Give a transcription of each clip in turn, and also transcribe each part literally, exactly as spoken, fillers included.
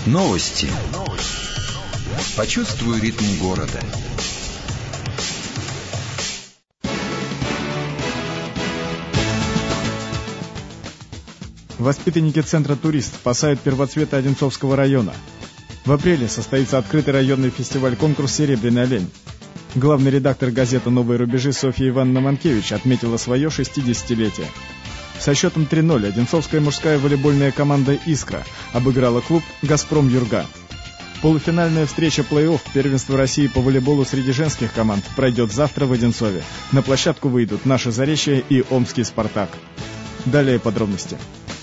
Новости. Почувствуй ритм города. Воспитанники центра «Турист» спасают первоцветы Одинцовского района. В апреле состоится открытый районный фестиваль-конкурс «Серебряный олень». Главный редактор газеты «Новые рубежи» Софья Ивановна Манкевич отметила свое шестидесятилетие. Со счетом три ноль одинцовская мужская волейбольная команда «Искра» обыграла клуб «Газпром Юрга». Полуфинальная встреча плей-офф первенства России по волейболу среди женских команд пройдет завтра в Одинцове. На площадку выйдут «Наше Заречье» и «Омский Спартак». Далее подробности.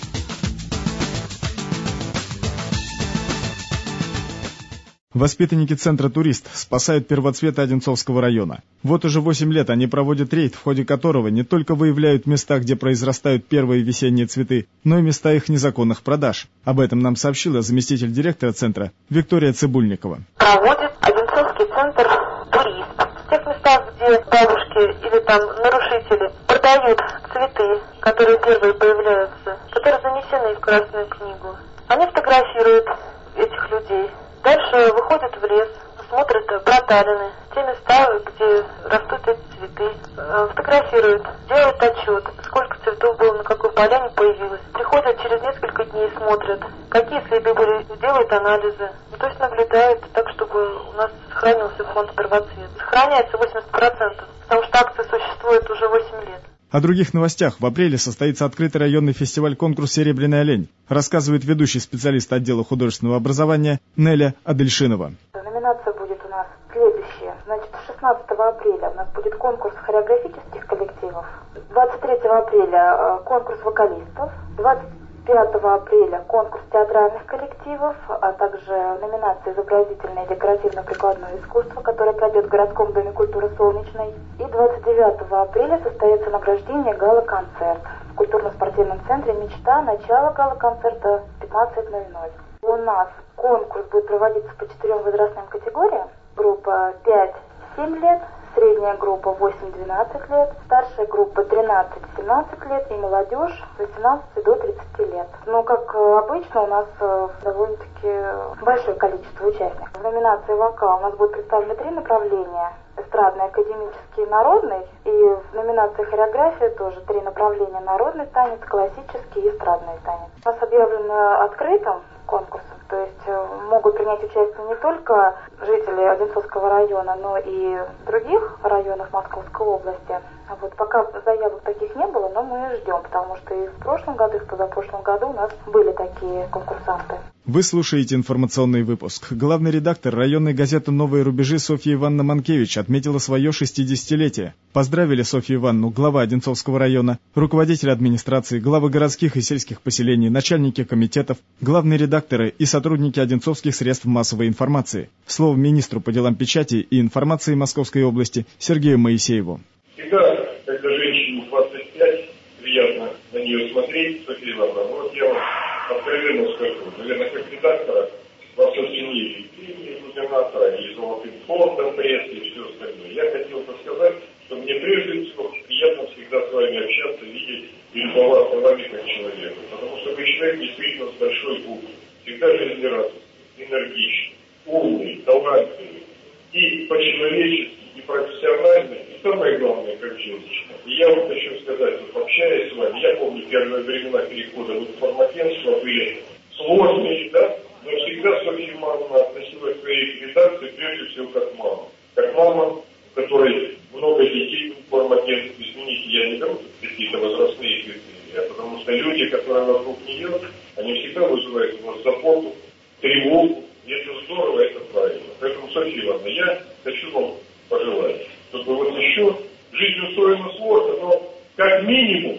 Воспитанники центра «Турист» спасают первоцветы Одинцовского района. Вот уже восемь лет они проводят рейд, в ходе которого не только выявляют места, где произрастают первые весенние цветы, но и места их незаконных продаж. Об этом нам сообщила заместитель директора центра Виктория Цыбульникова. Проводит Одинцовский центр «Турист». В тех местах, где бабушки или там нарушители продают цветы, которые первые появляются, которые занесены в Красную книгу, они фотографируют этих людей. Дальше выходят в лес, смотрят проталины, те места, где растут эти цветы, фотографируют, делают отчет, сколько цветов было, на какой поляне появилось. Приходят через несколько дней, смотрят, какие следы были, делают анализы. Ну, то есть наблюдают так, чтобы у нас сохранился фонд первоцвет. Сохраняется восемьдесят процентов, потому что акция существует уже восемь лет. О других новостях. В апреле состоится открытый районный фестиваль-конкурс «Серебряный олень», рассказывает ведущий специалист отдела художественного образования Неля Адельшинова. Номинация будет у нас следующая. Значит, шестнадцатого апреля у нас будет конкурс хореографических коллективов, двадцать третьего апреля конкурс вокалистов, двадцать пятого апреля конкурс театральных коллективов, а также номинация «Изобразительное и декоративно-прикладное искусство», которое пройдет в городском доме культуры «Солнечный». И двадцать девятого апреля состоится награждение гала-концерт в культурно-спортивном центре «Мечта». Начало гала-концерта пятнадцать ноль ноль. У нас конкурс будет проводиться по четырем возрастным категориям. Группа пять-семь лет, средняя группа восемь-двенадцать лет, старшая группа тринадцать-семнадцать лет и молодежь с восемнадцати до тридцати лет. Но, как обычно, у нас довольно-таки большое количество участников. В номинации «Вокал» у нас будут представлены три направления: эстрадный, академический, народный. И в номинации «Хореография» тоже три направления: народный танец, классический и эстрадный танец. У нас объявлено открытым конкурсом, то есть могут принять участие не только жители Одинцовского района, но и других районов Московской области. А вот пока заявок таких не было, но мы ждем, потому что и в прошлом году, и в позапрошлом году у нас были такие конкурсанты. Вы слушаете информационный выпуск. Главный редактор районной газеты «Новые рубежи» Софья Ивановна Манкевич отметила свое шестидесятилетие. Поздравили Софью Ивановну глава Одинцовского района, руководители администрации, главы городских и сельских поселений, начальники комитетов, главные редакторы и сотрудники одинцовских средств массовой информации. Слово министру по делам печати и информации Московской области Сергею Моисееву. Всегда, когда женщине двадцать пять, приятно на нее смотреть, Софья Ивановна. Вот я вам откровенно скажу, наверное, как редактора вас оценили и губернатора, и золотым фондом прессы, и все остальное. Я хотел бы сказать, что мне прежде всего приятно всегда с вами общаться, видеть и любоваться вами как человека. Потому что вы человек действительно с большой буквы, всегда жизнерадостный, энергичный, умный, талантливый и по-человечески, и профессиональный, и самое главное, как женщина. И я вам хочу сказать, вот, общаясь с вами, я помню, первые времена перехода в информагентство были сложные, да, но всегда Софья Ивановна относилась к своей редакции прежде всего как мама. Как мама, у которой много детей в информагентстве, извините, я не беру какие-то возрастные критерии, а потому что люди, которые вокруг нее, они всегда вызывают у вас заботу, тревогу, и это здорово, это правильно. Поэтому, Софья Ивановна, я хочу вам пожелать, чтобы вот еще, жизнь устроена сложно, но как минимум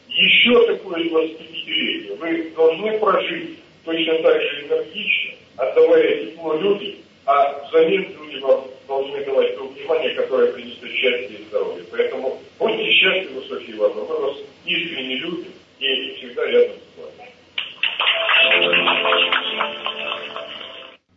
еще такое двадцатипятилетие вы должны прожить точно так же энергично, отдавая тепло людям, а взамен люди вам должны давать то внимание, которое принесет счастье и здоровье. Поэтому будьте счастливы, Софья Ивановна, мы вас искренне любим и всегда рядом с вами.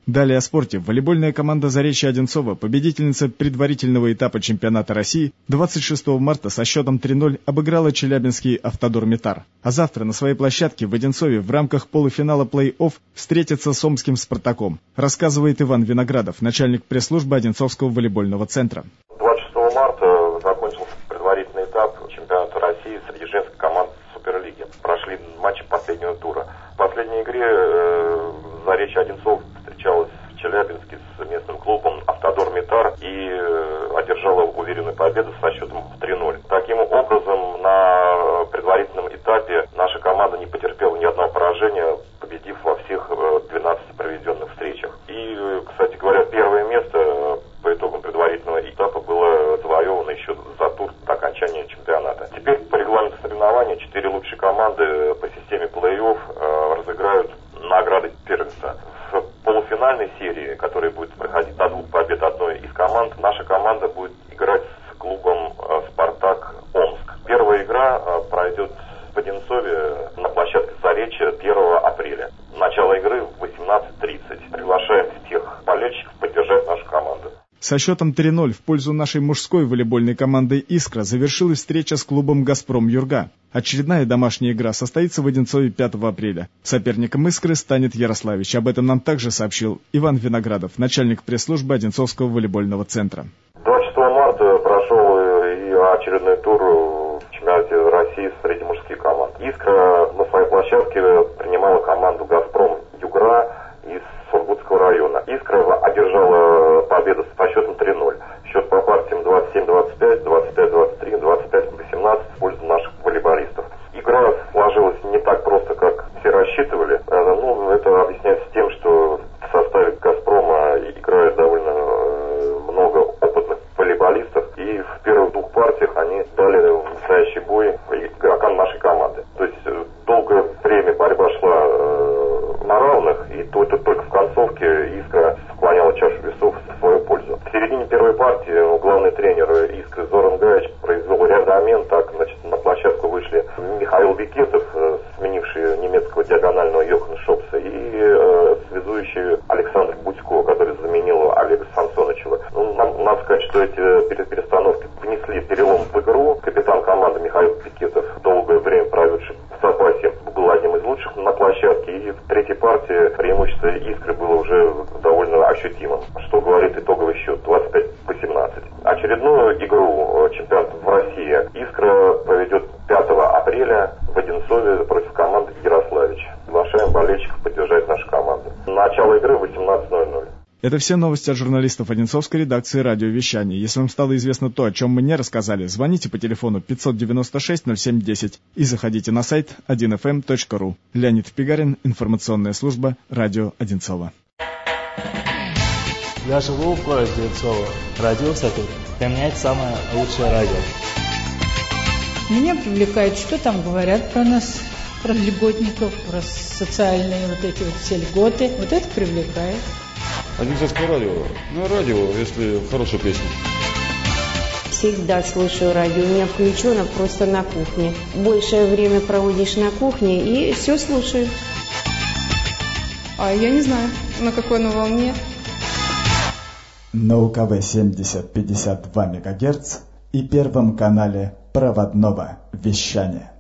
Далее о спорте. Волейбольная команда «Заречье» Одинцова, победительница предварительного этапа чемпионата России, двадцать шестого марта со счетом три ноль обыграла челябинский «Автодор-Метар». А завтра на своей площадке в Одинцове в рамках полуфинала плей-офф встретится с омским «Спартаком», рассказывает Иван Виноградов, начальник пресс-службы Одинцовского волейбольного центра. двадцать шестого марта закончился предварительный этап чемпионата России среди женских команд Суперлиги. Прошли матчи последнего тура. В последней игре э, «Заречье» Одинцов встречалась в Челябинске с местным клубом «Автодор-Метар» и э, одержала уверенную победу со счетом три ноль. Таким образом, на предварительном этапе наша команда не потерпела ни одного поражения, победив во всех двенадцати проведенных встречах. И, кстати говоря, первое место по итогам предварительного этапа было завоевано еще за тур до окончания чемпионата. Теперь по регламенту соревнования четыре лучшие команды по системе плей-офф э, разыграют награды первенства. В полуфинальной серии, которая будет проходить до двух побед одной из команд, наша команда будет играть с клубом э, «Спартак» Омск. Первая игра э, пройдет в Одинцове на площадке «Заречья» первого апреля. Начало игры в восемнадцать тридцать. Приглашаем всех болельщиков поддержать нашу команду. Со счетом три ноль в пользу нашей мужской волейбольной команды «Искра» завершилась встреча с клубом «Газпром Юрга». Очередная домашняя игра состоится в Одинцове пятого апреля. Соперником «Искры» станет Ярославич. Об этом нам также сообщил Иван Виноградов, начальник пресс-службы Одинцовского волейбольного центра. двадцать шестого марта прошел и очередной тур в чемпионате России среди мужских команд. «Искра» на своей площадке принимала команду «Газпром Югра» из Сургутского района. «Искра» одержала победу со счетом три ноль. Счет по партиям двадцать семь двадцать пять, двадцать пять двадцать три, двадцать пять восемнадцать в пользу наших волейболистов. Игра сложилась не так просто, как все рассчитывали. Ну, это объясняется тем, что в составе «Газпрома» играет довольно много опытных волейболистов. И в первых двух партиях они дали настоящий бой игрокам нашей команды. То есть долгое время борьба шла на равных, и только, только в концовке «Искра» склоняла чашу весов в свою пользу. В середине первой партии главный тренер «Искры» Зоран Гаич произвел ряд замен. Так, значит, на площадку вышли Михаил Бекетов, сменивший немецкого диагонального Йохана Шопса, и э, связующий Александр Будько, который заменил Олега Самсонычева. Ну, нам, надо сказать, что эти перестановки внесли перелом в игру. Капитан команды Михаил Бекетов, долгое время проведший в запасе, был одним из лучших на площадке, и в третьей партии преимущество «Искры» было уже довольно ощутимым, что говорит итоговый счет двадцать пять восемнадцать. Очередную игру чемпионата в России «Искра» проведет пятого апреля в Одинцове против команды «Ярославич». Приглашаем болельщиков поддержать нашу команду. Начало игры восемнадцать ноль ноль. Это все новости от журналистов Одинцовской редакции радиовещания. Если вам стало известно то, о чем мы не рассказали, звоните по телефону пятьсот девяносто шесть ноль семь десять и заходите на сайт один эф эм точка ру. Леонид Пигарин, информационная служба «Радио Одинцова». Я живу в городе Одинцово. Родился тут. Для меня это самое лучшее радио. Меня привлекает, что там говорят про нас, про льготников, про социальные вот эти вот все льготы. Вот это привлекает. Одинцовское радио. Ну, радио, если хорошая песня. Всегда слушаю радио. У меня включено просто на кухне. Большее время проводишь на кухне и все слушаю. А я не знаю, на какой оно волне. На У Ка Вэ семьдесят пятьдесят два мегагерца и Первом канале проводного вещания.